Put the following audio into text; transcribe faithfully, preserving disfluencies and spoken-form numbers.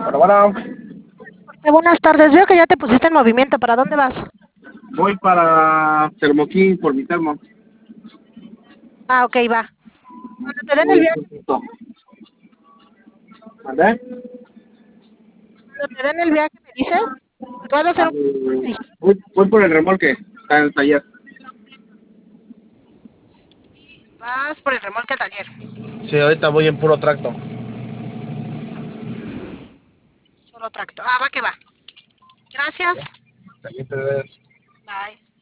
Bueno, bueno, Eh, buenas tardes, veo que ya te pusiste en movimiento. ¿Para dónde vas? voy para Termoquín por mi termo. Ah, ok, va. Cuando te den el Voy viaje, justo. ¿Vale? cuando te den el viaje me dices, porque vas a hacer Ah, un... voy, voy por el remolque, está en el taller. Vas por el remolque al taller. Sí, ahorita voy en puro tracto. Solo tracto. Ah, va que va. Gracias. Aquí te ves. Bye.